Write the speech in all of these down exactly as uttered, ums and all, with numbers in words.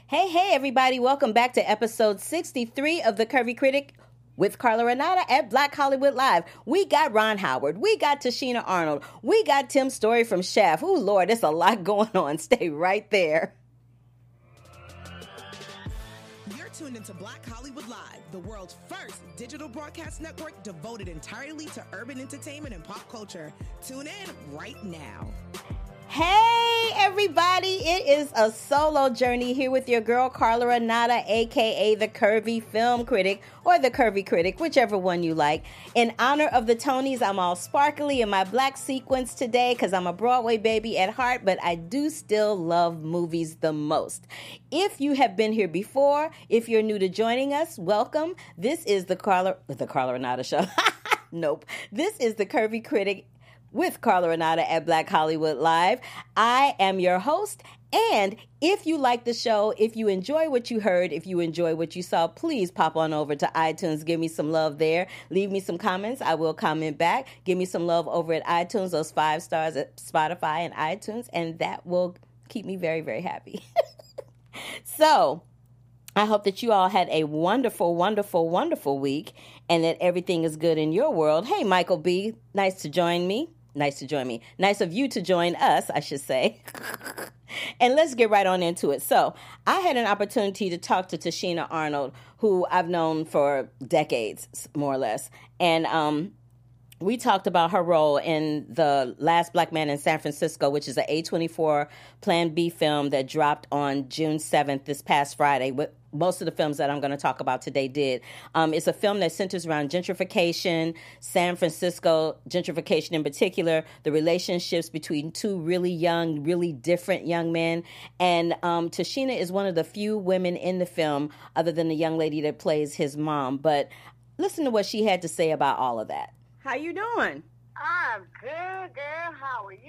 Hey, hey, everybody. Welcome back to episode sixty-three of The Curvy Critic with Carla Renata at Black Hollywood Live. We got Ron Howard. We got Tichina Arnold. We got Tim Story from Shaft. Ooh, Lord, there's a lot going on. Stay right there. You're tuned into Black Hollywood Live, the world's first digital broadcast network devoted entirely to urban entertainment and pop culture. Tune in right now. Hey, everybody. It is a solo journey here with your girl, Carla Renata, a k a. The Curvy Film Critic, or The Curvy Critic, whichever one you like. In honor of the Tonys, I'm all sparkly in my black sequins today because I'm a Broadway baby at heart, but I do still love movies the most. If you have been here before, if you're new to joining us, welcome. This is the Carla, the Carla Renata Show. Nope. This is The Curvy Critic with Carla Renata at Black Hollywood Live. I am your host, and if you like the show, if you enjoy what you heard, if you enjoy what you saw, please pop on over to iTunes. Give me some love there. Leave me some comments. I will comment back. Give me some love over at iTunes, those five stars at Spotify and iTunes, and that will keep me very, very happy. So, I hope that you all had a wonderful, wonderful, wonderful week and that everything is good in your world. Hey, Michael B., nice to join me. Nice to join me. Nice of you to join us, I should say. And let's get right on into it. So I had an opportunity to talk to Tichina Arnold, who I've known for decades, more or less. And um, we talked about her role in The Last Black Man in San Francisco, which is an A twenty-four Plan B film that dropped on June seventh, this past Friday. With most of the films that I'm going to talk about today did. Um, it's a film that centers around gentrification, San Francisco gentrification in particular, the relationships between two really young, really different young men. And um, Tichina is one of the few women in the film, other than the young lady that plays his mom. But listen to what she had to say about all of that. How you doing? I'm good, girl. How are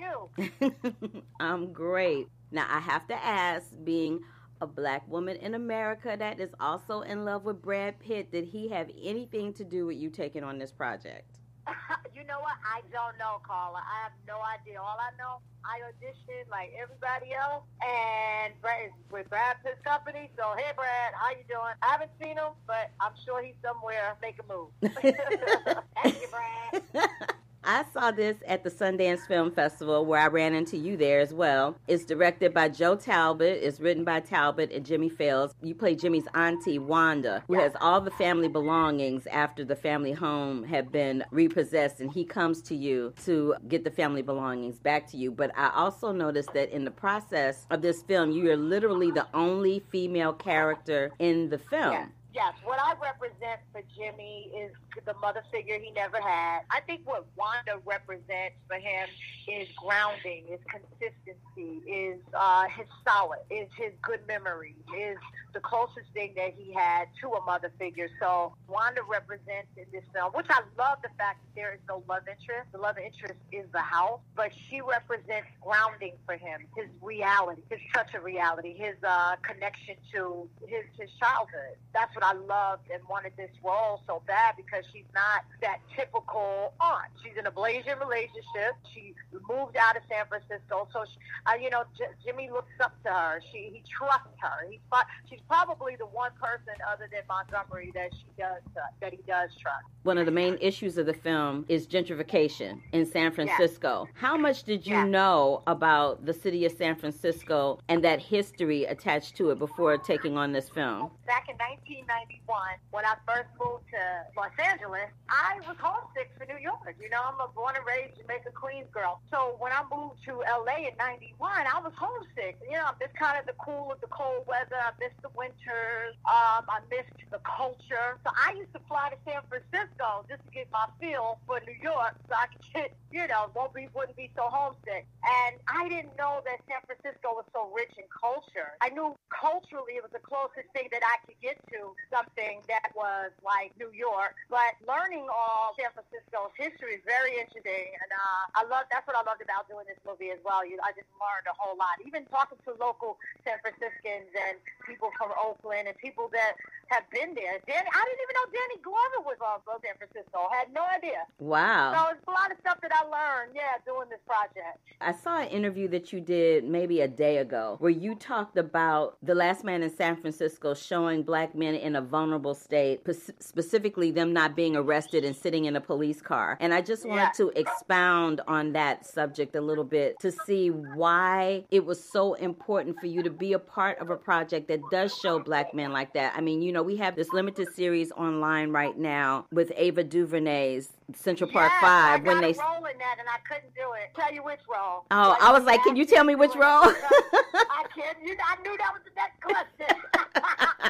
you? I'm great. Now, I have to ask, being a black woman in America that is also in love with Brad Pitt, did he have anything to do with you taking on this project? You know what? I don't know, Carla. I have no idea. All I know, I auditioned like everybody else, and Brad is with Brad Pitt's company. So, hey, Brad, how you doing? I haven't seen him, but I'm sure he's somewhere making moves. Thank you, Brad. I saw this at the Sundance Film Festival, where I ran into you there as well. It's directed by Joe Talbot. It's written by Talbot and Jimmy Fails. You play Jimmy's auntie, Wanda, who has all the family belongings after the family home had been repossessed, and he comes to you to get the family belongings back to you. But I also noticed that in the process of this film, you are literally the only female character in the film. Yeah. Yes, what I represent for Jimmy is the mother figure he never had. I think what Wanda represents for him is grounding, is consistency, is uh, his solid, is his good memory, is the closest thing that he had to a mother figure. So Wanda represents in this film, which I love the fact that there is no love interest. The love interest is the house, but she represents grounding for him, his reality, his touch of reality, his uh, connection to his, his childhood. That's what I loved and wanted this role so bad, because she's not that typical aunt. She's in a Blasian relationship. She moved out of San Francisco, so she, uh, you know, J- Jimmy looks up to her. She he trusts her. He's she's probably the one person other than Montgomery that she does uh, that he does trust. One of the main issues of the film is gentrification in San Francisco. Yes. How much did you yes. know about the city of San Francisco and that history attached to it before taking on this film? Back in nineteen ninety-one, when I first moved to Los Angeles, I was homesick for New York. You know, I'm a born and raised Jamaica Queens girl. So when I moved to L A in ninety-one, I was homesick. You know, I missed kind of the cool of the cold weather. I missed the winters. Um, I missed the culture. So I used to fly to San Francisco just to get my feel for New York, so I could get, you know, won't be, wouldn't be so homesick. And I didn't know that San Francisco was so rich in culture. I knew culturally it was the closest thing that I could get to something that was like New York. But learning all San Francisco's history is very interesting, and uh, I love that's what I loved about doing this movie as well. You, I just learned a whole lot. Even talking to local San Franciscans and people from Oakland and people that have been there. Danny, I didn't even know Danny Glover was on San Francisco. I had no idea. Wow. So it's a lot of stuff that I learned, yeah, doing this project. I saw an interview that you did maybe a day ago where you talked about The Last Man in San Francisco showing black men in a vulnerable state, specifically them not being arrested and sitting in a police car. And I just wanted yeah. to expound on that subject a little bit to see why it was so important for you to be a part of a project that does show black men like that. I mean, you know, we have this limited series online right now with Ava DuVernay's Central Park yes, Five. I got when they a role in that and I couldn't do it. Tell you which role. Oh, like, I was like, can you tell me which role? I can't. You, I knew that was the next question. uh-uh,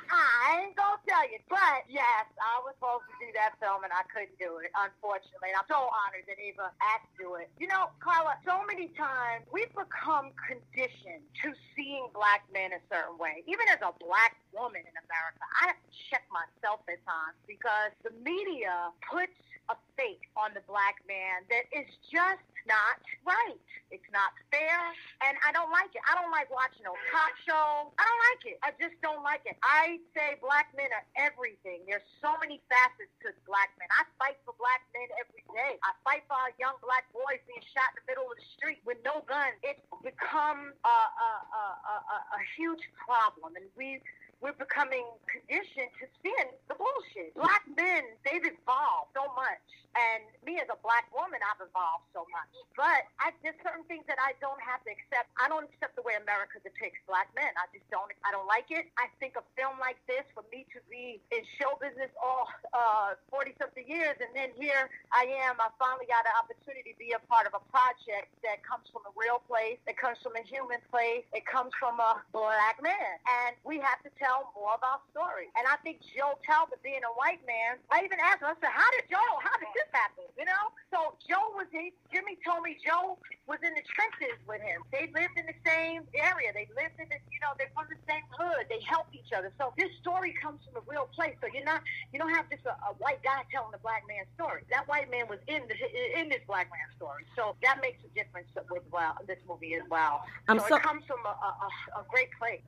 I ain't gonna tell you. But yes, I was supposed to do that film and I couldn't do it, unfortunately. And I'm so honored that Ava asked to do it. You know, Carla, so many times we've become conditioned to seeing black men a certain way. Even as a black woman in America, I have to check myself at times because the media puts a fake on the black man that is just not right. It's not fair, and I don't like it. I don't like watching no talk show. I don't like it. I just don't like it. I say black men are everything. There's so many facets to black men. I fight for black men every day. I fight for our young black boys being shot in the middle of the street with no guns. It's become a, a, a, a, a huge problem, and we we're becoming conditioned to seeing the bullshit. Black men, they've evolved so much. And me as a black woman, I've evolved so much. But I, there's certain things that I don't have to accept. I don't accept the way America depicts black men. I just don't. I don't like it. I think a film like this, for me to be in show business all uh, forty-something years, and then here I am, I finally got an opportunity to be a part of a project that comes from a real place, that comes from a human place, it comes from a black man. And we have to tell more of our story. And I think Joe Talbot, being a white man, I even asked him, I said, how did Joe, how did this happen? You know? So Joe was, he, Jimmy told me Joe was in the trenches with him. They lived in the same area. They lived in the, you know, they're from the same hood. They help each other. So this story comes from a real place. So you're not, you don't have just a, a white guy telling the black man's story. That white man was in the, in this black man's story. So that makes a difference with well, this movie as well. I'm so, so it comes from a, a, a great place.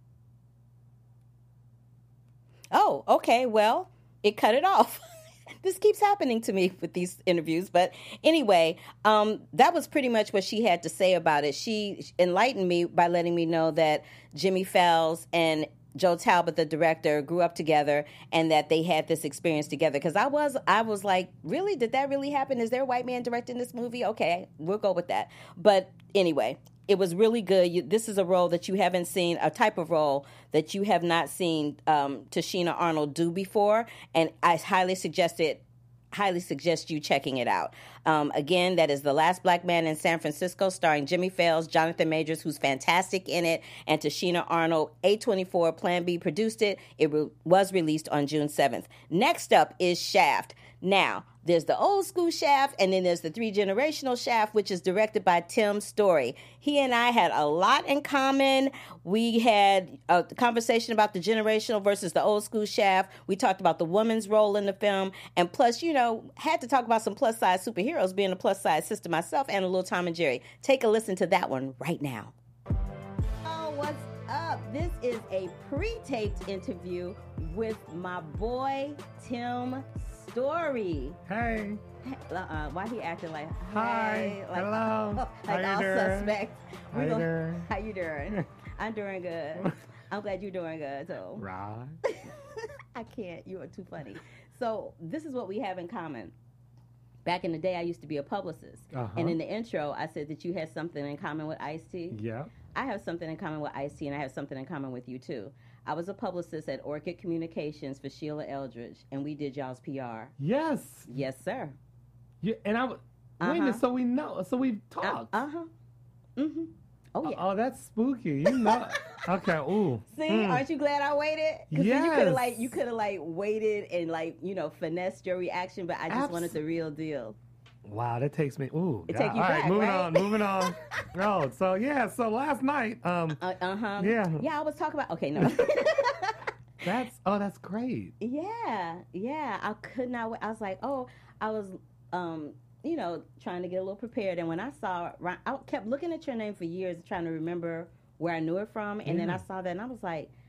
Oh, okay. Well, it cut it off. This keeps happening to me with these interviews. But anyway, um, that was pretty much what she had to say about it. She enlightened me by letting me know that Jimmy Fowles and Joe Talbot, the director, grew up together and that they had this experience together. Because I was, I was like, really? Did that really happen? Is there a white man directing this movie? Okay, we'll go with that. But anyway, it was really good. You, this is a role that you haven't seen, a type of role that you have not seen um, Tichina Arnold do before, and I highly suggest it. Highly suggest you checking it out. Um, again, that is The Last Black Man in San Francisco, starring Jimmy Fowles, Jonathan Majors, who's fantastic in it, and Tichina Arnold. A twenty-four Plan B produced it. It re- was released on June seventh. Next up is Shaft. Now, there's the old school Shaft, and then there's the three-generational Shaft, which is directed by Tim Story. He and I had a lot in common. We had a conversation about the generational versus the old school Shaft. We talked about the woman's role in the film, and plus, you know, had to talk about some plus-size superheroes, being a plus-size sister myself, and a little Tom and Jerry. Take a listen to that one right now. Oh, what's up? This is a pre-taped interview with my boy, Tim Story. Hey. Uh-uh. Why he acting like, hi, hey, like, hello, like how all you doing? suspect. How you doing? How you doing? I'm doing good. I'm glad you're doing good, too. Right. I can't. You are too funny. So this is what we have in common. Back in the day, I used to be a publicist. Uh-huh. And in the intro, I said that you had something in common with Ice-T. Yeah. I have something in common with Ice-T, and I have something in common with you, too. I was a publicist at Orchid Communications for Sheila Eldridge, and we did y'all's P R. Yes. Yes, sir. Yeah, and I w- uh-huh. wait a minute, so we know, so we've talked. Uh huh. Mm-hmm. Oh yeah. Oh, that's spooky. You know. Okay. Ooh. See, mm. aren't you glad I waited? Because yes. you could have like you could have like waited and like you know finessed your reaction, but I just Abs- wanted the real deal. Wow, that takes me. Ooh. It God. take you All back, right, moving right? on. Moving on. Oh, so yeah. So last night. Um. Uh huh. Yeah. Yeah, I was talking about. Okay, no. That's oh, that's great. Yeah, yeah. I could not. I was like, oh, I was, um, you know, trying to get a little prepared, and when I saw, I kept looking at your name for years, trying to remember where I knew it from, and yeah. then I saw that, and I was like, I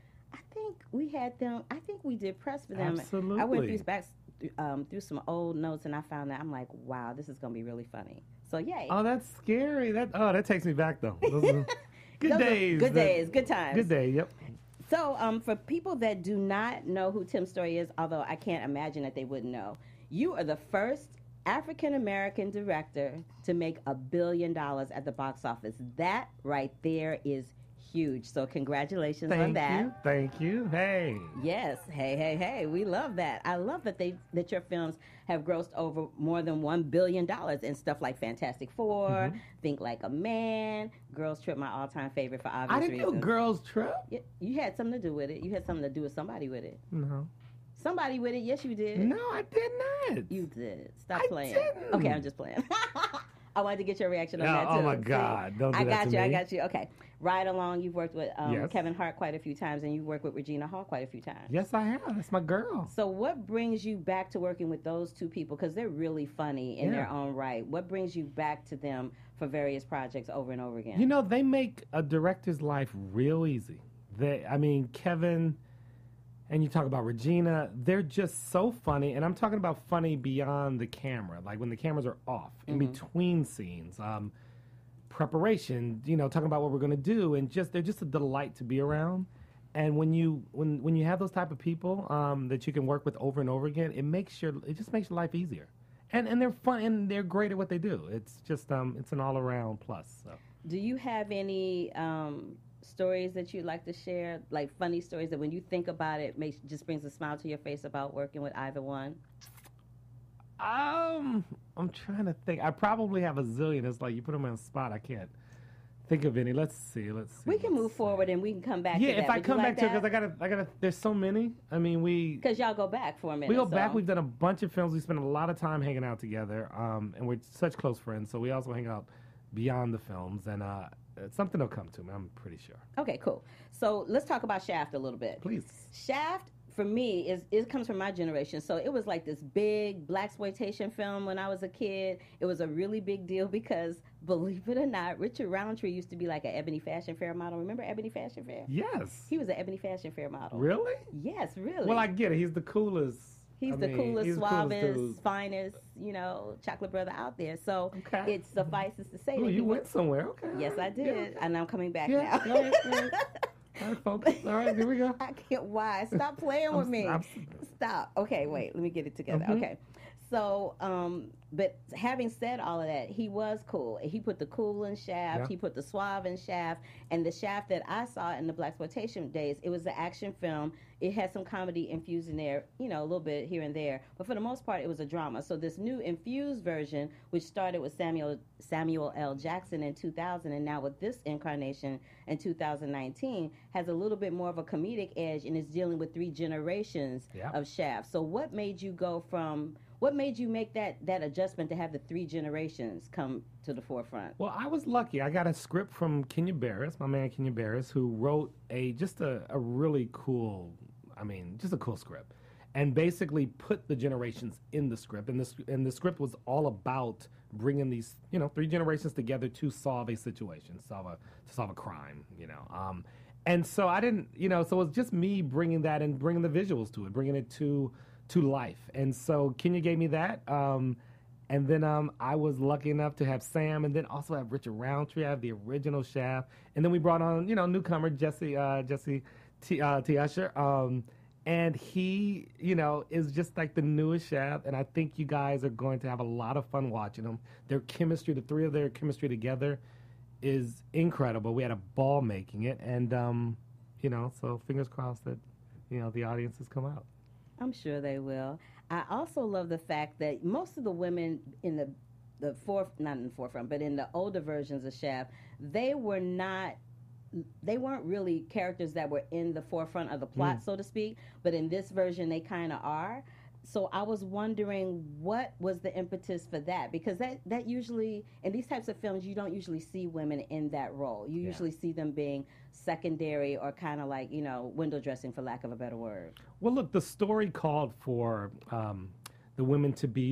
think we had them. I think we did press for them. Absolutely. I went through back um, through some old notes, and I found that I'm like, wow, this is gonna be really funny. So yay. Oh, that's scary. That oh, that takes me back though. Those are good Those are days. Good that- days. Good times. Good day. Yep. So, um, for people that do not know who Tim Story is, although I can't imagine that they wouldn't know, you are the first African American director to make a billion dollars at the box office. That right there is huge. So, congratulations Thank on that. you. Thank you. Hey. Yes. Hey, hey, hey. We love that. I love that they that your films have grossed over more than one billion dollars and stuff like Fantastic Four, Mm-hmm. Think Like a Man, Girls Trip, my all-time favorite for obvious I didn't reasons. know Girls Trip. Yeah, you had something to do with it. You had something to do with somebody with it. No. Somebody with it. Yes, you did. No, I did not. You did. Stop I playing. didn't. Okay, I'm just playing. I wanted to get your reaction on Yeah, that too. oh my See? God, don't do I that got to you. I me. got you. Okay. Ride Along. You've worked with um, Yes. Kevin Hart quite a few times, and you've worked with Regina Hall quite a few times. Yes, I have. That's my girl. So, what brings you back to working with those two people? Because they're really funny in their Yeah. own right. What brings you back to them for various projects over and over again? You know, they make a director's life real easy. They, I mean, Kevin, and you talk about Regina, they're just so funny. And I'm talking about funny beyond the camera, like when the cameras are off, in Mm-hmm. between scenes, um, preparation, you know, talking about what we're going to do. And just, they're just a delight to be around. And when you when when you have those type of people um, that you can work with over and over again, it makes your it just makes your life easier. And and they're fun and they're great at what they do. It's just um it's an all around plus. So. Do you have any um, stories that you'd like to share, like funny stories that when you think about it, makes just brings a smile to your face about working with either one? Um, I'm trying to think. I probably have a zillion. It's like you put them on the spot. I can't think of any. Let's see. Let's see. We can let's move see. forward and we can come back. Yeah, to that. if I Would you come like back to it, that? because I gotta, I gotta. There's so many. I mean, we Because y'all go back for a minute. we go so. back. We've done a bunch of films. We spend a lot of time hanging out together. Um, and we're such close friends. So we also hang out beyond the films, and uh, something will come to me. I'm pretty sure. Okay, cool. So let's talk about Shaft a little bit. Please. Shaft, for me, is it comes from my generation. So it was like this big blaxploitation film when I was a kid. It was a really big deal because, believe it or not, Richard Roundtree used to be like an Ebony Fashion Fair model. Remember Ebony Fashion Fair? Yes. He was an Ebony Fashion Fair model. Really? Yes, really. Well, I get it. He's the coolest. He's I the mean, coolest, he's the coolest suavest, dude. finest, you know, chocolate brother out there. So Okay. it suffices to say Oh, that he you was- went somewhere. Okay. Yes, I did, and I'm coming back Yeah. now. All right, all right. All right, folks. All right, here we go. I can't. Why? Stop playing with I'm- me. I'm- Stop. Okay, wait. Let me get it together. Mhm. Okay. So, um, but having said all of that, he was cool. He put the cool in Shaft. Yeah. He put the suave in Shaft. And the Shaft that I saw in the blaxploitation days, it was an action film. It had some comedy infused in there, you know, a little bit here and there. But for the most part, it was a drama. So this new infused version, which started with Samuel Samuel L. Jackson in two thousand, and now with this incarnation in two thousand nineteen, has a little bit more of a comedic edge and is dealing with three generations Yeah. of Shaft. So what made you go from what made you make that that adjustment to have the three generations come to the forefront? Well, I was lucky. I got a script from Kenya Barris, my man Kenya Barris, who wrote a just a, a really cool, I mean, just a cool script, and basically put the generations in the script. And this and the script was all about bringing these, you know, three generations together to solve a situation, solve a to solve a crime, you know. Um, and so I didn't, you know, so it was just me bringing that and bringing the visuals to it, bringing it to to life. And so Kenya gave me that. Um, and then um, I was lucky enough to have Sam, and then also have Richard Roundtree. I have the original Shaft, and then we brought on, you know, newcomer Jesse uh, Jesse T, uh, T. Usher, um, and he, you know, is just like the newest Shaft. And I think you guys are going to have a lot of fun watching them. Their chemistry, the three of their chemistry together, is incredible. We had a ball making it, and um, you know, so fingers crossed that, you know, the audiences come out. I'm sure they will. I also love the fact that most of the women in the the fourth, not in the forefront, but in the older versions of Shaft, they were not, they weren't really characters that were in the forefront of the plot, Mm. so to speak. But in this version, they kind of are. So I was wondering what was the impetus for that, because that that usually in these types of films you don't usually see women in that role. You Yeah. usually see them being secondary or kind of like, you know, window dressing, for lack of a better word. Well, look, the story called for um, the women to be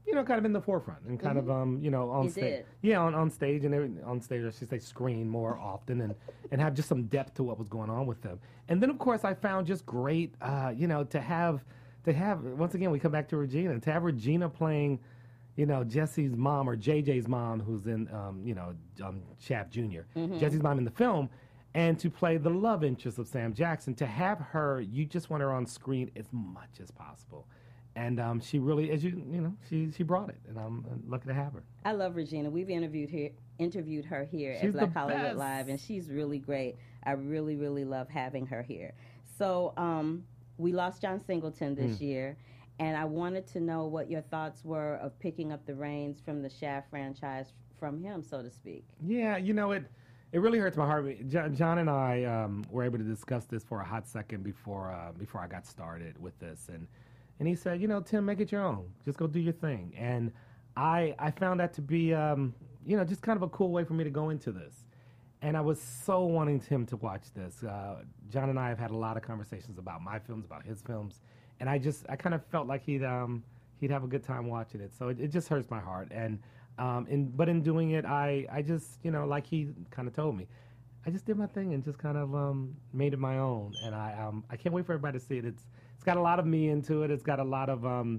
you know, kind of in the forefront and kind Mm-hmm. of, um, you know, on You stage. did. Yeah, on, on stage and every, on stage, I should say, screen more often and, and have just some depth to what was going on with them. And then, of course, I found just great, uh, you know, to have, to have, once again, we come back to Regina, to have Regina playing, you know, Jesse's mom or J J's mom, who's in, um, you know, um, Shaft Junior Mm-hmm. Jesse's mom in the film, and to play the love interest of Sam Jackson. To have her, you just want her on screen as much as possible. And um, she really, as you you know, she she brought it, and I'm uh, lucky to have her. I love Regina. We've interviewed her, interviewed her here She's at Black the Hollywood best. Live, and she's really great. I really, really love having her here. So um, we lost John Singleton this year, and I wanted to know what your thoughts were of picking up the reins from the Shaft franchise from him, so to speak. Yeah, you know it. It really hurts my heart. John, John and I um, were able to discuss this for a hot second before uh, before I got started with this, and and he said, you know, Tim, make it your own. Just go do your thing. And I I found that to be um, you know, just kind of a cool way for me to go into this. And I was so wanting him to watch this. Uh, John and I have had a lot of conversations about my films, about his films, and I just I kind of felt like he'd um, he'd have a good time watching it. So it, it just hurts my heart. And um, in but in doing it, I I just you know like he kind of told me, I just did my thing and just kind of um, made it my own. And I um, I can't wait for everybody to see it. It's it's got a lot of me into it. It's got a lot of um,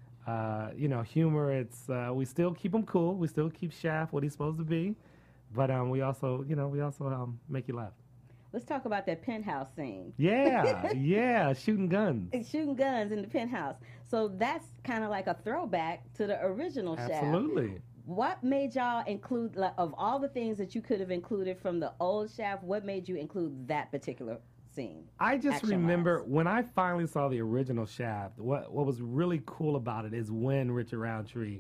uh, you know humor. It's uh, we still keep him cool. We still keep Shaft what he's supposed to be. But um, we also, you know, we also um, make you laugh. Let's talk about that penthouse scene. Yeah, yeah, shooting guns. It's shooting guns in the penthouse. So that's kind of like a throwback to the original Shaft. Absolutely. What made y'all include, like, of all the things that you could have included from the old Shaft, what made you include that particular scene? I just action-wise? remember when I finally saw the original Shaft, what, what was really cool about it is when Richard Roundtree,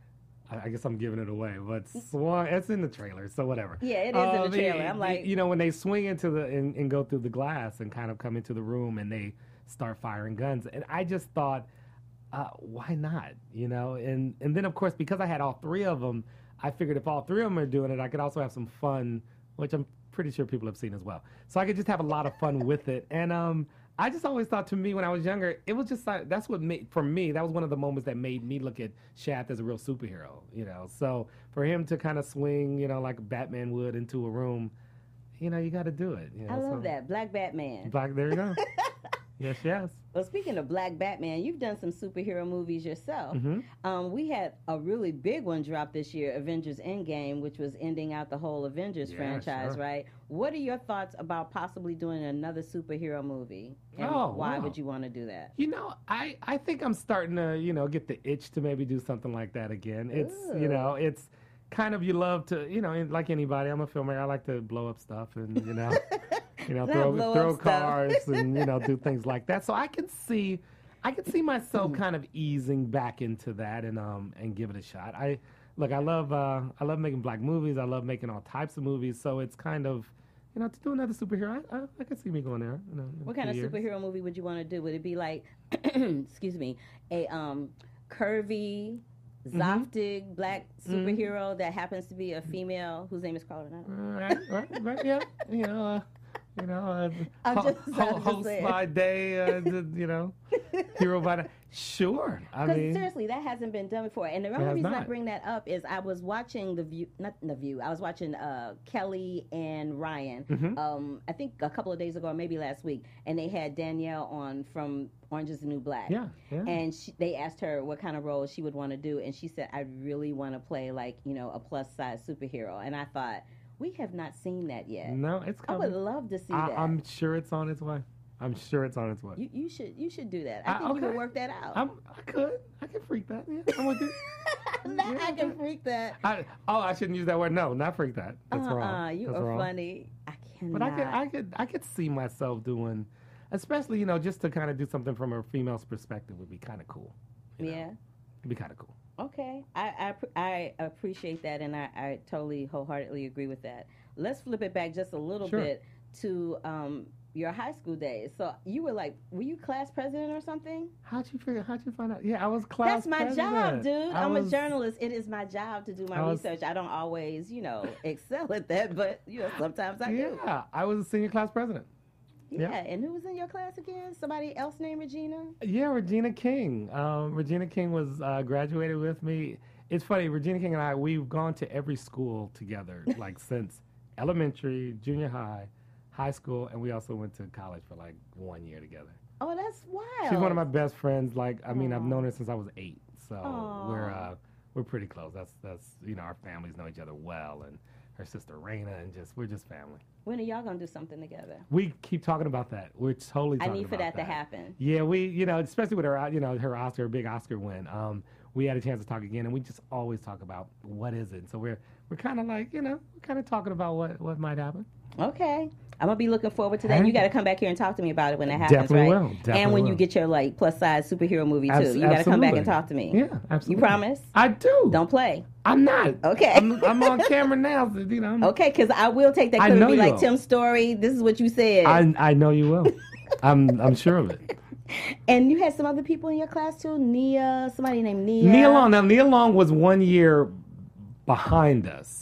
I guess I'm giving it away, but swung. It's in the trailer, so whatever. Yeah, it is in the Um, trailer. y- I'm like- you know, when they swing into the and, and go through the glass and kind of come into the room and they start firing guns, and I just thought, uh, why not? You know, and and then of course because I had all three of them, I figured if all three of them are doing it, I could also have some fun, which I'm pretty sure people have seen as well. So I could just have a lot of fun with it, and um. I just always thought, to me, when I was younger, it was just like, that's what made, for me, that was one of the moments that made me look at Shaft as a real superhero, you know. So for him to kind of swing, you know, like Batman would into a room, you know, you got to do it. You know, I love so- that. Black Batman. Black, there you go. Yes, yes. Well, speaking of Black Batman, you've done some superhero movies yourself. Mhm. Um, we had a really big one drop this year, Avengers Endgame, which was ending out the whole Avengers Yeah, franchise, sure. right? What are your thoughts about possibly doing another superhero movie? And Oh, why wow. would you want to do that? You know, I, I think I'm starting to, you know, get the itch to maybe do something like that again. It's, you know, it's kind of, you love to, you know, like anybody, I'm a filmmaker, I like to blow up stuff and, you know, you know, Not throw, blow throw up stuff. cars and, you know, do things like that. So I can see, I can see myself Hmm. kind of easing back into that and, um, and give it a shot. I, look, I love, uh, I love making black movies. I love making all types of movies. So it's kind of, you know, to do another superhero, I, I, I could see me going there. You know, in a What kind of few years. superhero movie would you want to do? Would it be like, excuse me, a um, curvy, Mm-hmm. Zoftig black superhero that happens to be a female whose name is Carla Renata? Right, right, right, yeah. You know, uh, you know, uh, I'm ho- just- I'm ho- just host saying. by day, uh, the, you know, hero by night. Sure, I Because mean, seriously, that hasn't been done before. And the only has reason I not. bring that up is I was watching the View, not the View. I was watching uh, Kelly and Ryan. Mhm. Um, I think a couple of days ago, or maybe last week, and they had Danielle on from Orange Is the New Black. yeah, yeah. And she, they asked her what kind of role she would want to do, and she said, "I really want to play like you know a plus size superhero." And I thought, we have not seen that yet. no, it's I would coming. love to see I, that. I'm sure it's on its way. I'm sure it's on its way. you, you should you should do that. I Uh, think you okay. could work that out. I'm, I could, I could freak that. Yeah, I'm with you. Now yeah, I can okay. freak that. I, oh, I shouldn't use that word. No, not freak that. That's uh-uh, wrong. you That's are wrong. funny. I cannot. But I could, I could, I could see myself doing, especially you know, just to kind of do something from a female's perspective would be kind of cool. you know? yeah. It'd be kind of cool. Okay. I, I, pr- I appreciate that, and I, I totally wholeheartedly agree with that. Let's flip it back just a little Sure. bit to um, your high school days. So you were like, were you class president or something? How'd you figure? How'd you find out? Yeah, I was class. That's my job, president. dude. I I'm was- a journalist. It is my job to do my I was- research. I don't always, you know, excel at that, but you know, sometimes I do. Yeah, I was a senior class president. Yeah, Yeah. and who was in your class again? Somebody else named Regina? Yeah, Regina King. Um, Regina King was uh, graduated with me. It's funny, Regina King and I, we've gone to every school together, like since elementary, junior high, high school, and we also went to college for like one year together. Oh, that's wild. She's one of my best friends. Like, I mean, I've Aw. known her since I was eight, so Aw. we're uh, we're pretty close. That's that's you know, our families know each other well, and her sister Raina, and just we're just family. When are y'all gonna do something together? We keep talking about that. We're totally. I Talking need for about that, to happen. Yeah, we, you know, especially with her, you know, her Oscar, her big Oscar win. Um, we had a chance to talk again, and we just always talk about what is it. So we're we're kind of like, you know, kind of talking about what what might happen. Okay. I'm gonna be looking forward to that. Hey. You got to come back here and talk to me about it when that happens, Definitely right? will. Definitely and when will. you get your like plus size superhero movie too, Abs- you got to come back and absolutely. talk to me. Yeah, absolutely. You promise? I do. Don't play. I'm not. Okay. I'm, I'm on camera now, so, you know. I'm, Okay, because I will take that I clip and know be you like, will. Tim's story. This is what you said. I I know you will. I'm I'm sure of it. And you had some other people in your class too, Nia, somebody named Nia. Nia Long. Now Nia Long was one year behind us.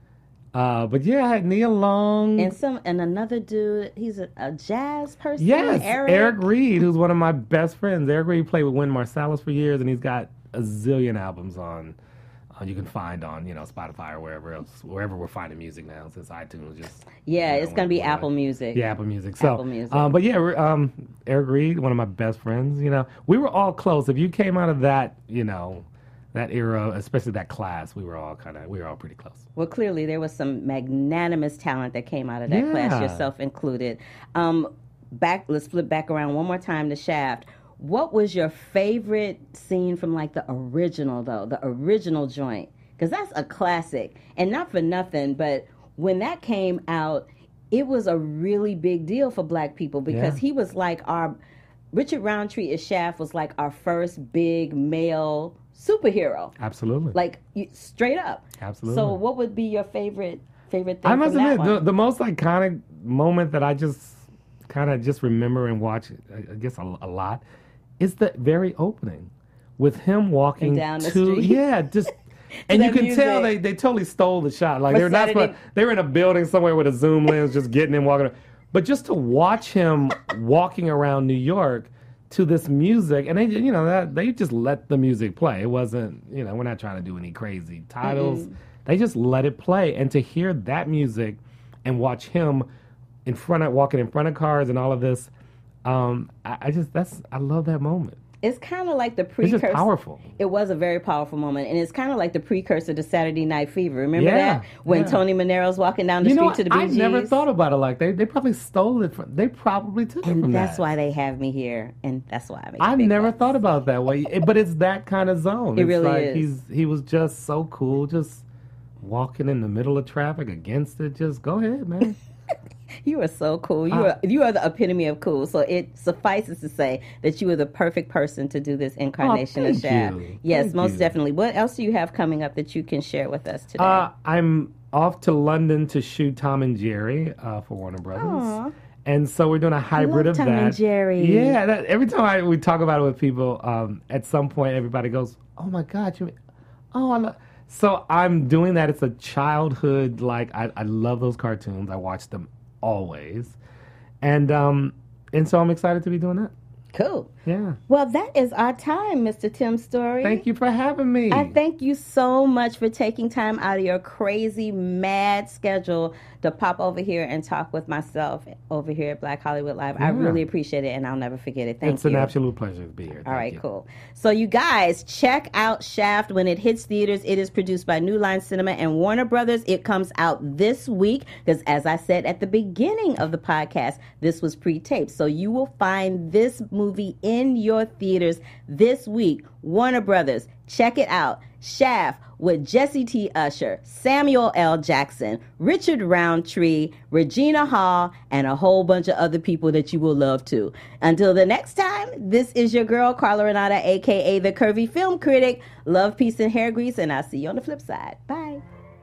Uh, but yeah, I had Nia Long. And some and another dude. He's a, a jazz person. Yes, Eric. Eric Reed, who's one of my best friends. Eric Reed played with Wynn Marsalis for years, and he's got a zillion albums on. Uh, you can find on you know Spotify or wherever else, wherever we're finding music now, since iTunes just. Yeah, you know, it's gonna be went away. Apple Music. Yeah, Apple Music. So, Apple Music. Um, but yeah, we're, um, Eric Reed, one of my best friends. You know, we were all close. If you came out of that, you know, that era, especially that class, we were all kind of, we were all pretty close. Well, clearly there was some magnanimous talent that came out of that Yeah. class, yourself included. Um, back, let's flip back around one more time to Shaft. What was your favorite scene from like the original, though, the original joint? Because that's a classic, and not for nothing, but when that came out, it was a really big deal for Black people because Yeah. he was like our Richard Roundtree as Shaft was like our first big male superhero. Absolutely. Like you, straight up. Absolutely. So, what would be your favorite favorite thing I must from that admit, the, one? the most iconic moment that I just kind of just remember and watch, I I guess a, a lot, is the very opening with him walking And down the to street. yeah, just. And you that can tell music. they, they totally stole the shot. Like For they were not Saturday- supposed, they were in a building somewhere with a zoom lens, just getting in, walking. But just to watch him walking around New York to this music, and they, you know, that they just let the music play. It wasn't, you know, we're not trying to do any crazy titles. They just let it play, and to hear that music and watch him in front of walking in front of cars and all of this, um, I, I just that's I love that moment. It's kind of like the It's precursor. just powerful. It was a very powerful moment, and it's kind of like the precursor to Saturday Night Fever. Remember Yeah, that when yeah. Tony Manero's walking down the You street know, to the Bee I Gees? never thought about it like they they probably stole it from. They probably took it and from that's that. why they have me here, and that's why I make. I've big never bucks. thought about that way, It- but it's that kind of zone. It it's really like is. He's he was just so cool, just walking in the middle of traffic against it. Just go ahead, man. You are so cool. You Uh, are you are the epitome of cool. So it suffices to say that you are the perfect person to do this incarnation of thank Shaft. you. Yes, Thank most you. definitely. What else do you have coming up that you can share with us today? Uh, I'm off to London to shoot Tom and Jerry uh, for Warner Brothers. Aw. And so we're doing a hybrid love of Tom that. and Jerry. Yeah, that, every time I, we talk about it with people, um, at some point everybody goes, "Oh my God, you!" Oh, I love. So I'm doing that. It's a childhood like I, I love those cartoons. I watch them always, and um, and so I'm excited to be doing that. Cool. Yeah. Well, that is our time, Mister Tim Story. Thank you for having me. I thank you so much for taking time out of your crazy, mad schedule to pop over here and talk with myself over here at Black Hollywood Live. I Yeah. really appreciate it, and I'll never forget it. Thank it's you. an absolute pleasure to be here. All Thank right, you. cool. So you guys, check out Shaft when it hits theaters. It is produced by New Line Cinema and Warner Brothers. It comes out this week because, as I said at the beginning of the podcast, this was pre-taped. So you will find this movie in your theaters this week. Warner Brothers, check it out. Shaft with Jesse T. Usher, Samuel L. Jackson, Richard Roundtree, Regina Hall, and a whole bunch of other people that you will love too. Until the next time, this is your girl, Carla Renata, a k a. The Curvy Film Critic. Love, peace, and hair grease, and I'll see you on the flip side. Bye.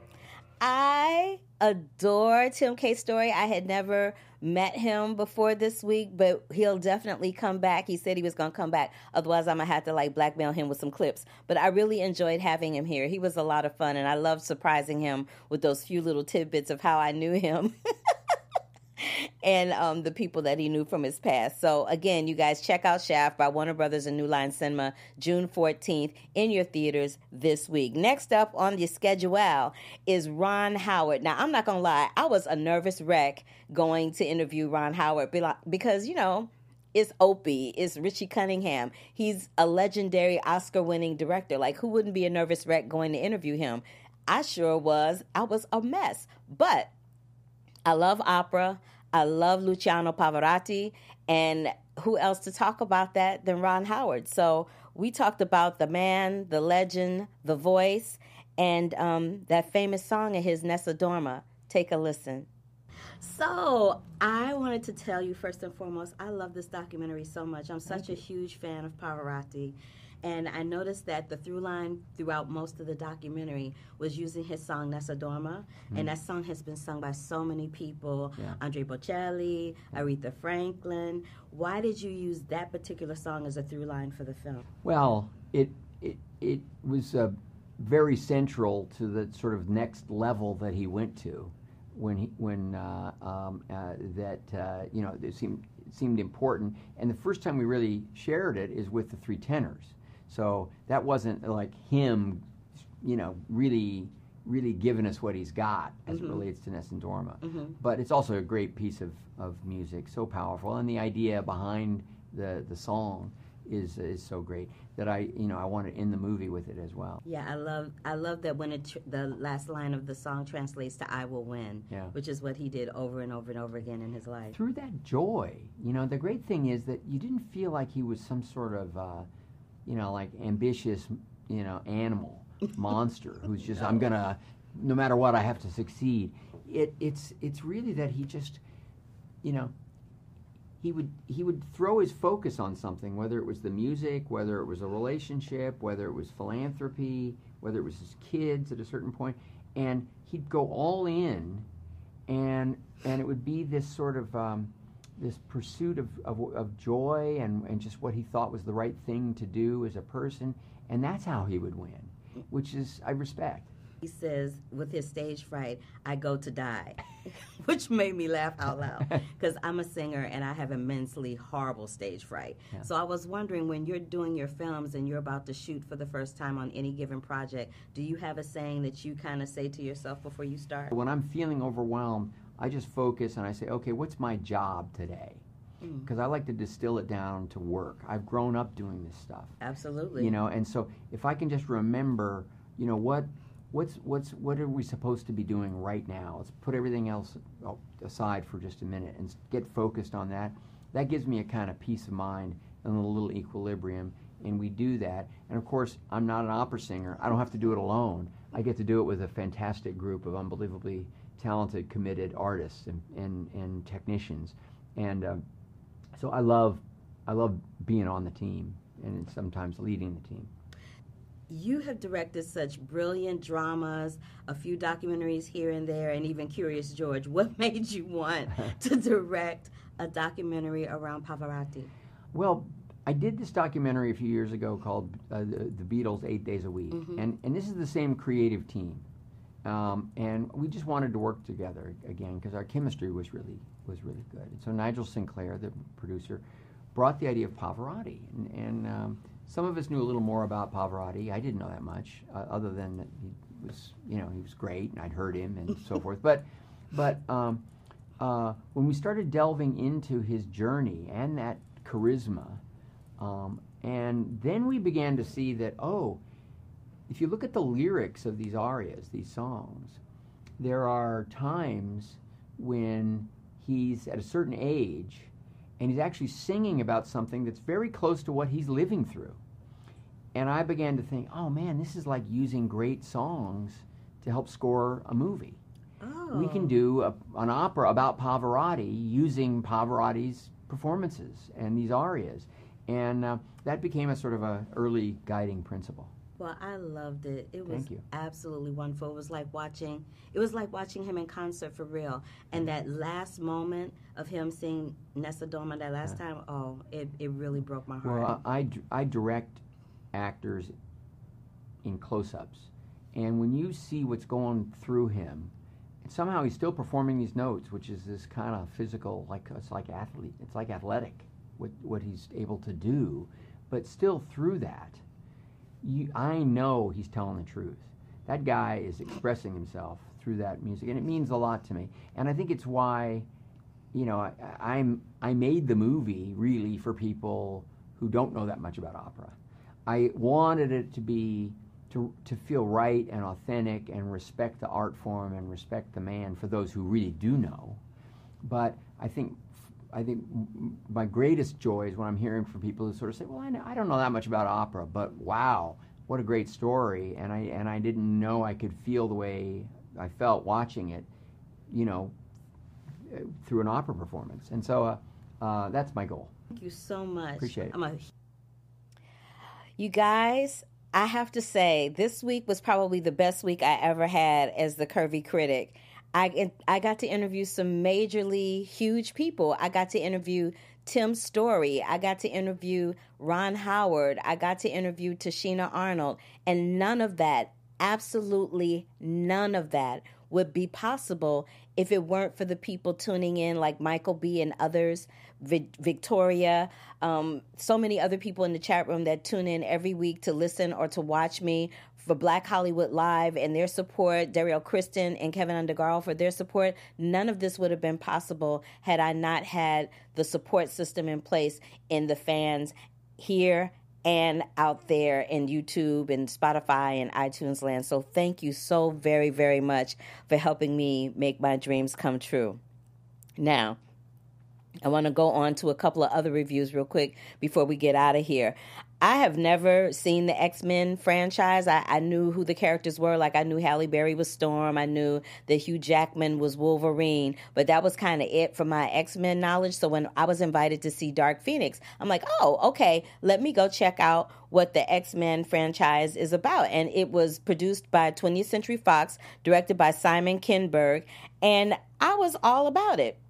I adore Tim K. Story. I had never met him before this week, but he'll definitely come back. He said he was going to come back. Otherwise, I'm going to have to like blackmail him with some clips. But I really enjoyed having him here. He was a lot of fun, and I loved surprising him with those few little tidbits of how I knew him. and um, the people that he knew from his past. So again, you guys check out Shaft by Warner Brothers and New Line Cinema June fourteenth in your theaters this week. Next up on the schedule is Ron Howard. Now, I'm not going to lie. I was a nervous wreck going to interview Ron Howard because, you know, it's Opie, it's Richie Cunningham. He's a legendary Oscar-winning director. Like, who wouldn't be a nervous wreck going to interview him? I sure was. I was a mess. But I love opera. I love Luciano Pavarotti. And who else to talk about that than Ron Howard? So we talked about the man, the legend, the voice, and um, that famous song of his, Nessa Dorma. Take a listen. So I wanted to tell you, first and foremost, I love this documentary so much. I'm such a huge fan of Pavarotti. And I noticed that the through line throughout most of the documentary was using his song Nessa Dorma. Mm-hmm. And that song has been sung by so many people. Yeah. Andre Bocelli, Aretha Franklin. Why did you use that particular song as a through line for the film? Well, it it, it was uh, very central to the sort of next level that he went to when he when uh, um, uh, that uh, you know it seemed it seemed important. And the first time we really shared it is with the three tenors. So that wasn't like him, you know, really, really giving us what he's got as mm-hmm. it relates to Nessa Dorma. Mm-hmm. But it's also a great piece of, of music, so powerful, and the idea behind the the song is is so great that I, you know, I want to end the movie with it as well. Yeah, I love I love that when it tr- the last line of the song translates to "I will win," yeah. which is what he did over and over and over again in his life. Through that joy, you know, the great thing is that you didn't feel like he was some sort of. Uh, you know, like ambitious, you know, animal, monster who's just, no. I'm gonna, no matter what, I have to succeed. It, it's, it's really that he just, you know, he would, he would throw his focus on something, whether it was the music, whether it was a relationship, whether it was philanthropy, whether it was his kids at a certain point, and he'd go all in, and and it would be this sort of. Um, this pursuit of, of, of joy and, and just what he thought was the right thing to do as a person, and that's how he would win, which is, I respect. He says, with his stage fright, I go to die, which made me laugh out loud, because I'm a singer and I have immensely horrible stage fright. Yeah. So I was wondering, when you're doing your films and you're about to shoot for the first time on any given project, do you have a saying that you kind of say to yourself before you start? When I'm feeling overwhelmed, I just focus and I say, okay, what's my job today? Because mm. I like to distill it down to work. I've grown up doing this stuff. Absolutely. You know, and so if I can just remember, you know, what, what's, what's, what are we supposed to be doing right now? Let's put everything else aside for just a minute and get focused on that. That gives me a kind of peace of mind and a little equilibrium, and we do that. And of course, I'm not an opera singer. I don't have to do it alone. I get to do it with a fantastic group of unbelievably talented, committed artists and, and, and technicians, and uh, so I love I love being on the team and sometimes leading the team. You have directed such brilliant dramas, a few documentaries here and there, and even Curious George. What made you want to direct a documentary around Pavarotti? Well, I did this documentary a few years ago called uh, the, the Beatles Eight Days a Week, mm-hmm. and and this is the same creative team. Um, and we just wanted to work together again because our chemistry was really was really good. And so Nigel Sinclair, the producer, brought the idea of Pavarotti, and, and um, some of us knew a little more about Pavarotti. I didn't know that much, uh, other than that he was, you know, he was great, and I'd heard him and so forth. But but um, uh, when we started delving into his journey and that charisma, um, and then we began to see that, oh, if you look at the lyrics of these arias, these songs, there are times when he's at a certain age and he's actually singing about something that's very close to what he's living through. And I began to think, oh man, this is like using great songs to help score a movie. Oh. We can do a, an opera about Pavarotti using Pavarotti's performances and these arias. And uh, that became a sort of a early guiding principle. Well, I loved it. It was absolutely wonderful. It was like watching. It was like watching him in concert for real. And that last moment of him singing Nessa Dorma that last yeah. time, oh, it, it really broke my heart. Well, I, I direct actors in close-ups, and when you see what's going through him, somehow he's still performing these notes, which is this kind of physical, like it's like athlete, it's like athletic, what what he's able to do, but still through that, you, I know he's telling the truth. That guy is expressing himself through that music, and it means a lot to me. And I think it's why, you know, I, I'm I made the movie really for people who don't know that much about opera. I wanted it to be to to feel right and authentic and respect the art form and respect the man for those who really do know. But I think I think my greatest joy is when I'm hearing from people who sort of say, "Well, I know, I don't know that much about opera, but wow, what a great story!" And I and I didn't know I could feel the way I felt watching it, you know, through an opera performance. And so uh, uh, that's my goal. Thank you so much. Appreciate it. I'm a... You guys, I have to say, this week was probably the best week I ever had as the Curvy Critic. I, I got to interview some majorly huge people. I got to interview Tim Story. I got to interview Ron Howard. I got to interview Tashina Arnold. And none of that, absolutely none of that, would be possible if it weren't for the people tuning in like Michael B. and others, Vi- Victoria, um, so many other people in the chat room that tune in every week to listen or to watch me, for Black Hollywood Live and their support, Daryl Kristen and Kevin Undergaro for their support. None of this would have been possible had I not had the support system in place in the fans here and out there in YouTube and Spotify and iTunes land. So thank you so very, very much for helping me make my dreams come true. Now, I want to go on to a couple of other reviews real quick before we get out of here. I have never seen the X-Men franchise. I, I knew who the characters were. Like, I knew Halle Berry was Storm. I knew that Hugh Jackman was Wolverine. But that was kind of it for my X-Men knowledge. So when I was invited to see Dark Phoenix, I'm like, oh, okay, let me go check out what the X-Men franchise is about. And it was produced by twentieth Century Fox, directed by Simon Kinberg. And I was all about it.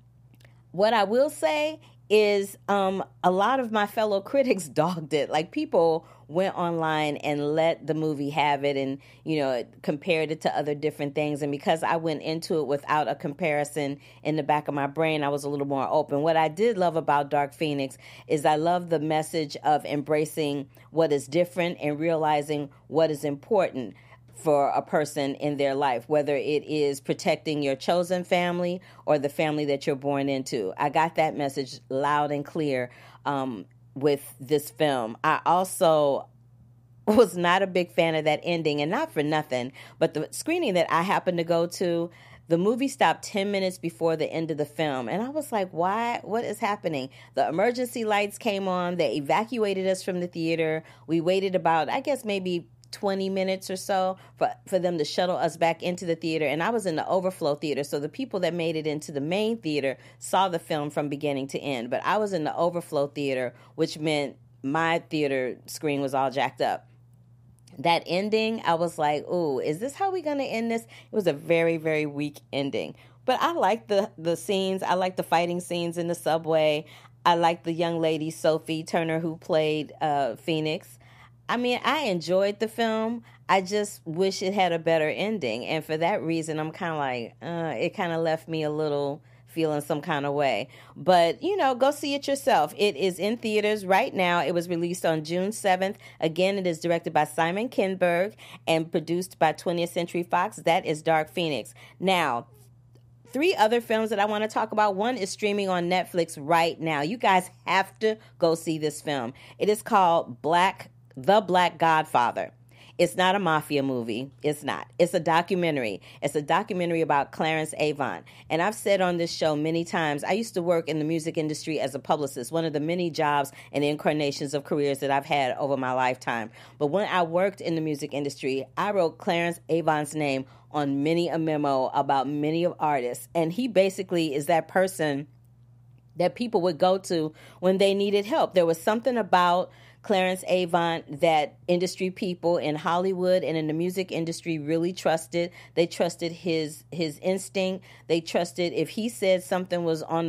What I will say is um, a lot of my fellow critics dogged it. Like, people went online and let the movie have it and, you know, compared it to other different things. And because I went into it without a comparison in the back of my brain, I was a little more open. What I did love about Dark Phoenix is I love the message of embracing what is different and realizing what is important for a person in their life, whether it is protecting your chosen family or the family that you're born into. I got that message loud and clear um, with this film. I also was not a big fan of that ending, and not for nothing, but the screening that I happened to go to, the movie stopped ten minutes before the end of the film. And I was like, why? What is happening? The emergency lights came on. They evacuated us from the theater. We waited about, I guess, maybe twenty minutes or so for, for them to shuttle us back into the theater. And I was in the overflow theater, so the people that made it into the main theater saw the film from beginning to end. But I was in the overflow theater, which meant my theater screen was all jacked up. That ending, I was like, ooh, is this how we're going to end this? It was a very, very weak ending. But I liked the, the scenes. I liked the fighting scenes in the subway. I liked the young lady, Sophie Turner, who played uh, Phoenix. I mean, I enjoyed the film. I just wish it had a better ending. And for that reason, I'm kind of like, uh, it kind of left me a little feeling some kind of way. But, you know, go see it yourself. It is in theaters right now. It was released on June seventh. Again, it is directed by Simon Kinberg and produced by twentieth Century Fox. That is Dark Phoenix. Now, three other films that I want to talk about. One is streaming on Netflix right now. You guys have to go see this film. It is called Black The Black Godfather. It's not a mafia movie. It's not. It's a documentary. It's a documentary about Clarence Avant. And I've said on this show many times, I used to work in the music industry as a publicist, one of the many jobs and incarnations of careers that I've had over my lifetime. But when I worked in the music industry, I wrote Clarence Avant's name on many a memo about many of artists. And he basically is that person that people would go to when they needed help. There was something about Clarence Avant that industry people in Hollywood and in the music industry really trusted. They trusted his his instinct. They trusted if he said something was on the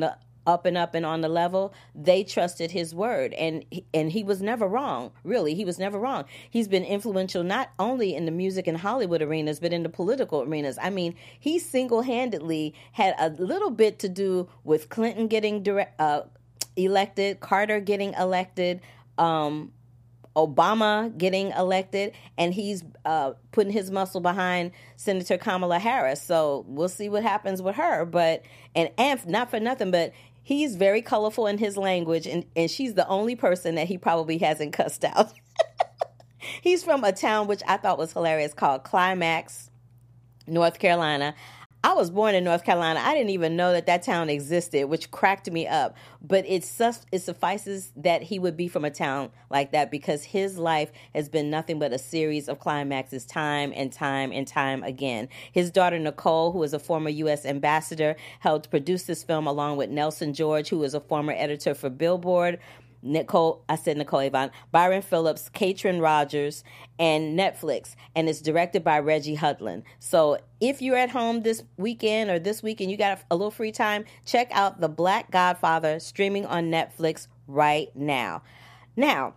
up and up and on the level, they trusted his word. And, and he was never wrong, really. He was never wrong. He's been influential not only in the music and Hollywood arenas, but in the political arenas. I mean, he single-handedly had a little bit to do with Clinton getting direct, uh, elected, Carter getting elected, um, Obama getting elected, and he's uh, putting his muscle behind Senator Kamala Harris. So we'll see what happens with her. But and, and not for nothing, but he's very colorful in his language, and, and she's the only person that he probably hasn't cussed out. He's from a town which I thought was hilarious called Climax, North Carolina. I was born in North Carolina. I didn't even know that that town existed, which cracked me up. But it, su- it suffices that he would be from a town like that because his life has been nothing but a series of climaxes time and time and time again. His daughter, Nicole, who is a former U S ambassador, helped produce this film along with Nelson George, who is a former editor for Billboard. Nicole, I said Nicole Avon, Byron Phillips, Katrin Rogers, and Netflix, and it's directed by Reggie Hudlin. So if you're at home this weekend or this weekend, you got a little free time, check out The Black Godfather streaming on Netflix right now. Now,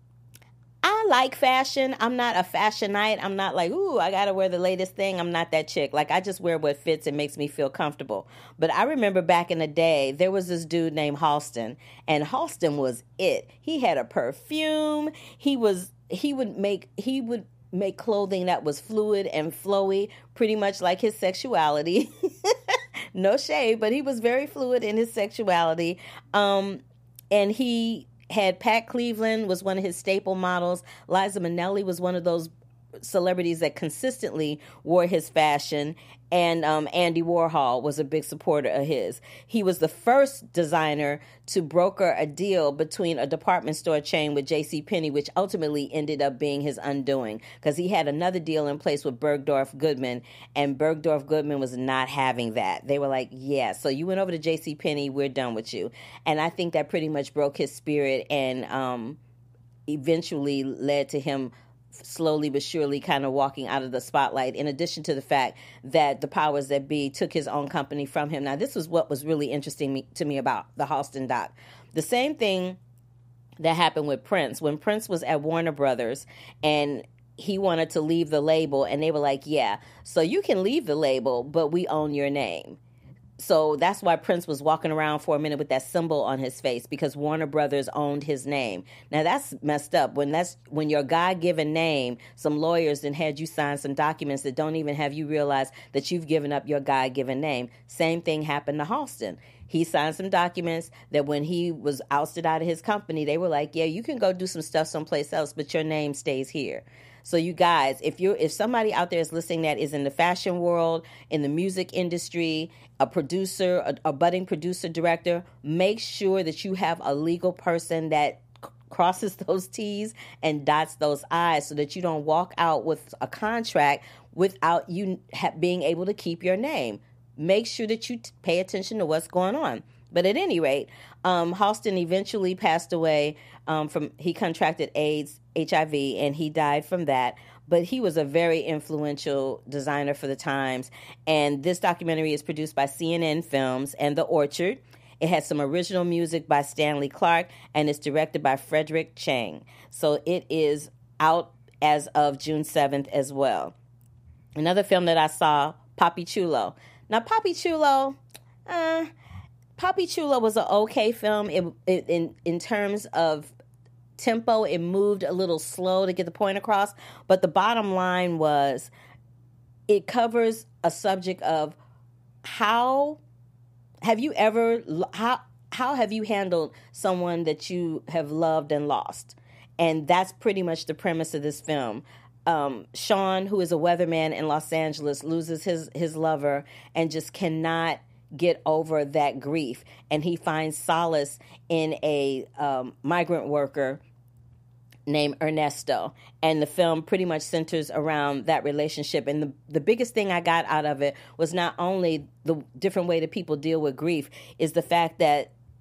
I like fashion. I'm not a fashionite. I'm not like, ooh, I got to wear the latest thing. I'm not that chick. Like, I just wear what fits and makes me feel comfortable. But I remember back in the day, there was this dude named Halston, and Halston was it. He had a perfume. He was, he would make, he would make clothing that was fluid and flowy, pretty much like his sexuality. No shade, but he was very fluid in his sexuality. Um, and he had Pat Cleveland was one of his staple models. Liza Minnelli was one of those celebrities that consistently wore his fashion. And um, Andy Warhol was a big supporter of his. He was the first designer to broker a deal between a department store chain with JCPenney, which ultimately ended up being his undoing because he had another deal in place with Bergdorf Goodman, and Bergdorf Goodman was not having that. They were like, yeah, so you went over to JCPenney, we're done with you. And I think that pretty much broke his spirit and um, eventually led to him slowly but surely kind of walking out of the spotlight, in addition to the fact that the powers that be took his own company from him. Now, this was what was really interesting me, to me about the Halston doc. The same thing that happened with Prince. When Prince was at Warner Brothers and he wanted to leave the label, and they were like, yeah, so you can leave the label, but we own your name. So that's why Prince was walking around for a minute with that symbol on his face, because Warner Brothers owned his name. Now that's messed up. When that's when your God-given name, some lawyers then had you sign some documents that don't even have you realize that you've given up your God-given name. Same thing happened to Halston. He signed some documents that when he was ousted out of his company, they were like, yeah, you can go do some stuff someplace else, but your name stays here. So you guys, if you're if somebody out there is listening that is in the fashion world, in the music industry, a producer, a, a budding producer, director, make sure that you have a legal person that c- crosses those T's and dots those I's, so that you don't walk out with a contract without you ha- being able to keep your name. Make sure that you t- pay attention to what's going on. But at any rate, um, Halston eventually passed away um, from, he contracted AIDS, H I V, and he died from that. But he was a very influential designer for the times. And this documentary is produced by C N N Films and The Orchard. It has some original music by Stanley Clarke, and it's directed by Frederick Chang. So it is out as of June seventh as well. Another film that I saw, Papi Chulo. Now, Papi Chulo, uh... Papi Chulo was an okay film. It, it, in in terms of tempo, it moved a little slow to get the point across. But the bottom line was, it covers a subject of how have you ever how how have you handled someone that you have loved and lost, and that's pretty much the premise of this film. Um, Sean, who is a weatherman in Los Angeles, loses his his lover and just cannot get over that grief, and he finds solace in a um, migrant worker named Ernesto, and the film pretty much centers around that relationship. And the, the biggest thing I got out of it was not only the different way that people deal with grief, is the fact that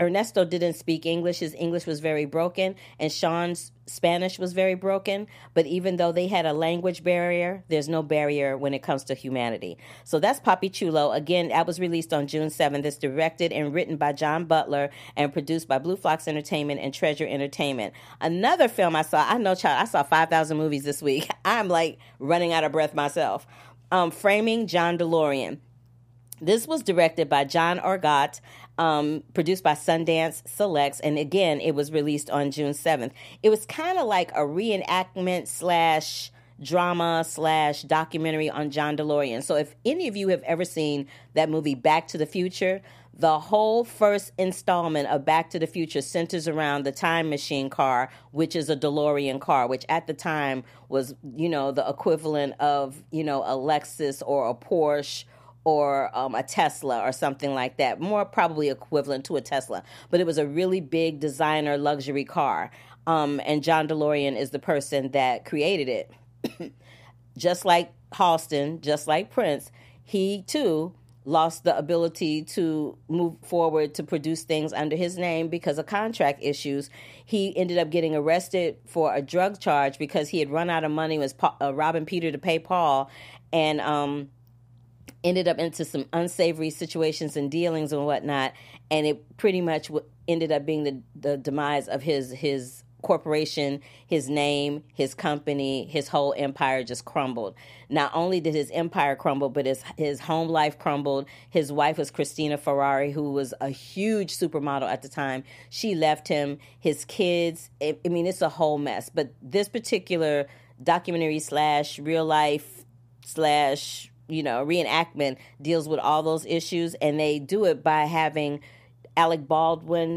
Ernesto didn't speak English. His English was very broken, and Sean's Spanish was very broken. But even though they had a language barrier, there's no barrier when it comes to humanity. So that's Papi Chulo. Again, that was released on June seventh. It's directed and written by John Butler and produced by Blue Fox Entertainment and Treasure Entertainment. Another film I saw, I know, child, I saw five thousand movies this week. I'm like running out of breath myself. Um, Framing John DeLorean. This was directed by John Orgott, um, produced by Sundance Selects, and again, it was released on June seventh. It was kind of like a reenactment slash drama slash documentary on John DeLorean. So if any of you have ever seen that movie Back to the Future, the whole first installment of Back to the Future centers around the time machine car, which is a DeLorean car, which at the time was, you know, the equivalent of, you know, a Lexus or a Porsche or um, a Tesla or something like that, more probably equivalent to a Tesla. But it was a really big designer luxury car. Um, and John DeLorean is the person that created it. Just like Halston, just like Prince, he too lost the ability to move forward to produce things under his name because of contract issues. He ended up getting arrested for a drug charge because he had run out of money, was uh, robbing Peter to pay Paul, and um, ended up into some unsavory situations and dealings and whatnot. And it pretty much w- ended up being the, the demise of his his corporation, his name, his company, his whole empire just crumbled. Not only did his empire crumble, but his his home life crumbled. His wife was Christina Ferrari, who was a huge supermodel at the time. She left him. His kids, I, I mean, it's a whole mess. But this particular documentary slash real life slash, you know, reenactment deals with all those issues, and they do it by having Alec Baldwin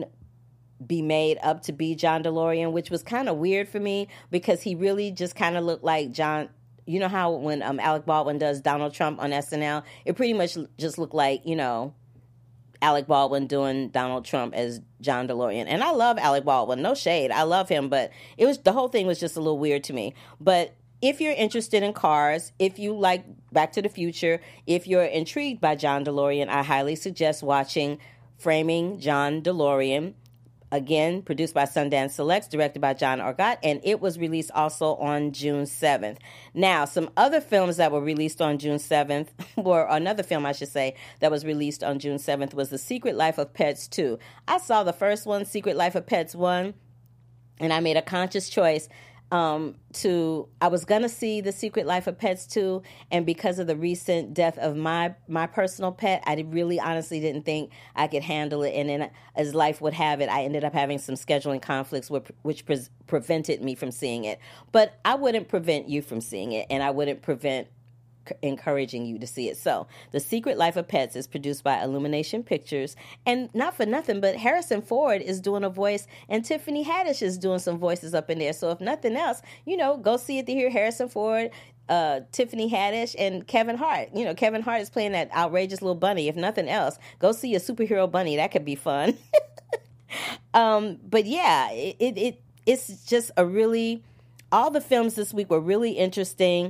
be made up to be John DeLorean, which was kind of weird for me because he really just kind of looked like John. You know how when um, Alec Baldwin does Donald Trump on S N L, it pretty much just looked like, you know, Alec Baldwin doing Donald Trump as John DeLorean. And I love Alec Baldwin, no shade, I love him, but it was the whole thing was just a little weird to me. But if you're interested in cars, if you like Back to the Future, if you're intrigued by John DeLorean, I highly suggest watching Framing John DeLorean. Again, produced by Sundance Selects, directed by John Orgott, and it was released also on June seventh. Now, some other films that were released on June seventh, or another film, I should say, that was released on June seventh was The Secret Life of Pets two. I saw the first one, Secret Life of Pets one, and I made a conscious choice um, to, I was going to see The Secret Life of Pets two, and because of the recent death of my my personal pet, I really honestly didn't think I could handle it, and then as life would have it, I ended up having some scheduling conflicts which, which pre- prevented me from seeing it. But I wouldn't prevent you from seeing it, and I wouldn't prevent encouraging you to see it. So, The Secret Life of Pets is produced by Illumination Pictures, and not for nothing, but Harrison Ford is doing a voice, and Tiffany Haddish is doing some voices up in there. So, if nothing else, you know, go see it to hear Harrison Ford, uh, Tiffany Haddish, and Kevin Hart. You know, Kevin Hart is playing that outrageous little bunny. If nothing else, go see a superhero bunny. That could be fun. um, but yeah, it, it, it it's just a really, all the films this week were really interesting.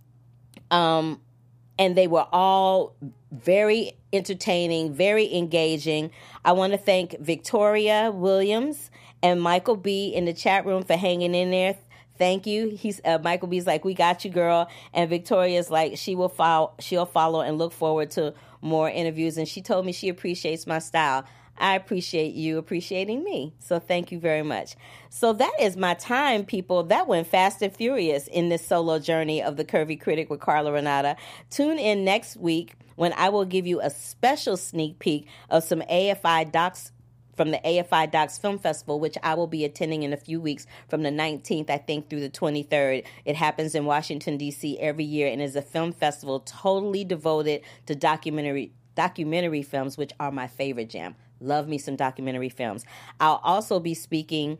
Um, and they were all very entertaining, very engaging. I want to thank Victoria Williams and Michael B. in the chat room for hanging in there. Thank you. He's uh, Michael B's like, we got you, girl. And Victoria's like, she will follow, she'll follow and look forward to more interviews. And she told me she appreciates my style. I appreciate you appreciating me. So thank you very much. So that is my time, people. That went fast and furious in this solo journey of the Curvy Critic with Carla Renata. Tune in next week when I will give you a special sneak peek of some A F I docs from the A F I Docs Film Festival, which I will be attending in a few weeks from the nineteenth, I think, through the twenty-third. It happens in Washington, D C every year and is a film festival totally devoted to documentary documentary films, which are my favorite jam. Love me some documentary films. I'll also be speaking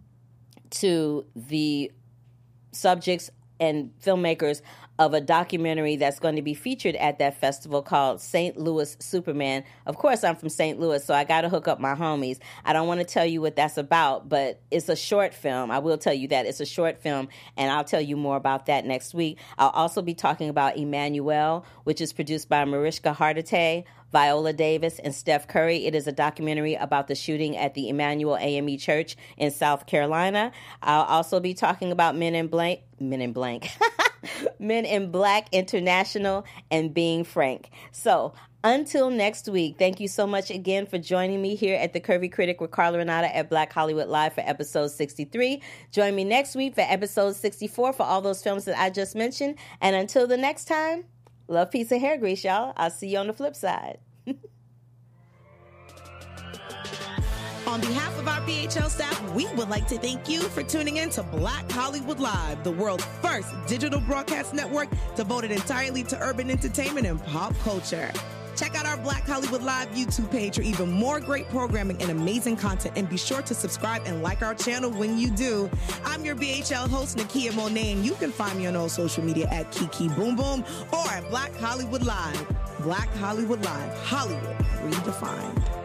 to the subjects and filmmakers of a documentary that's going to be featured at that festival called Saint Louis Superman. Of course, I'm from Saint Louis, so I got to hook up my homies. I don't want to tell you what that's about, but it's a short film. I will tell you that. It's a short film, and I'll tell you more about that next week. I'll also be talking about Emmanuel, which is produced by Mariska Hargitay Viola Davis, and Steph Curry. It is a documentary about the shooting at the Emmanuel A M E Church in South Carolina. I'll also be talking about Men in Blank, Men in Blank, Men in Black International, and Being Frank. So until next week, thank you so much again for joining me here at the Curvy Critic with Carla Renata at Black Hollywood Live for episode sixty-three. Join me next week for episode sixty-four for all those films that I just mentioned. And until the next time, love, peace, and hair grease, y'all. I'll see you on the flip side. On behalf of our B H L staff, we would like to thank you for tuning in to Black Hollywood Live, the world's first digital broadcast network devoted entirely to urban entertainment and pop culture. Check out our Black Hollywood Live YouTube page for even more great programming and amazing content, and be sure to subscribe and like our channel when you do. I'm your B H L host, Nakia Monet, and you can find me on all social media at Kiki Boom Boom or at Black Hollywood Live. Black Hollywood Live, Hollywood redefined.